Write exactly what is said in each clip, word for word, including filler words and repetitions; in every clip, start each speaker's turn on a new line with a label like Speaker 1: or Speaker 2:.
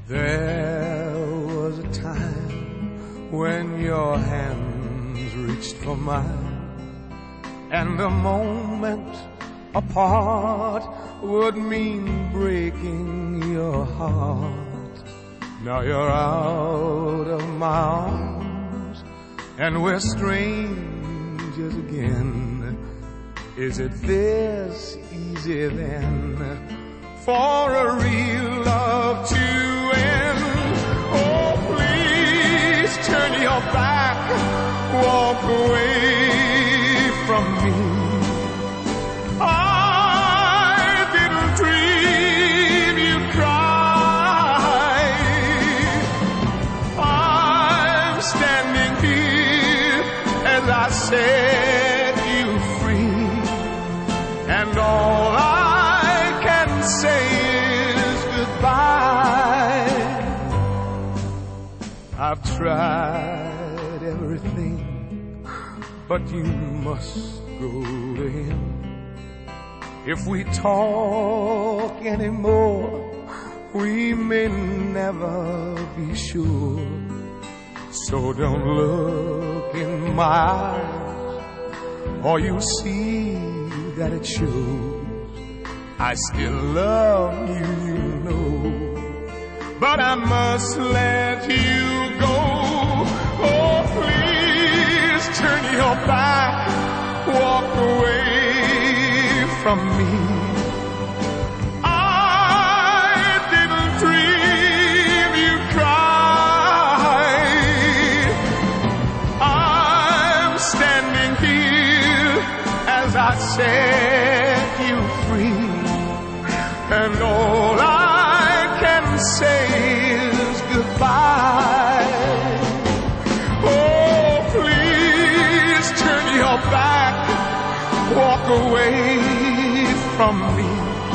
Speaker 1: There was a time when your hands reached for mine, and a moment apart would mean breaking your heart. Now you're out of my arms, and we're strangers again. Is it this easy then, for a real love to end? Oh, please turn your back, walk away from me. I didn't dream you'd cry. I'm standing here as I set you free, and all I can say is goodbye. I've tried everything, but you must go to him. If we talk anymore, we may never be sure. So don't look in my eyes, or you see that it shows. I still love you, you know, but I must let you go. Oh, please turn your back, walk away from me. I didn't dream you'd cry. I'm standing here as I set you free, and all I can say is goodbye. Oh, please turn your back, walk away from me.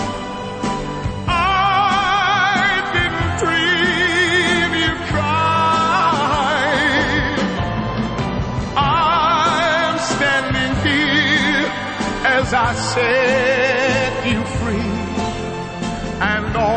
Speaker 1: I didn't dream you'd cry. I'm standing here as I set you free, and all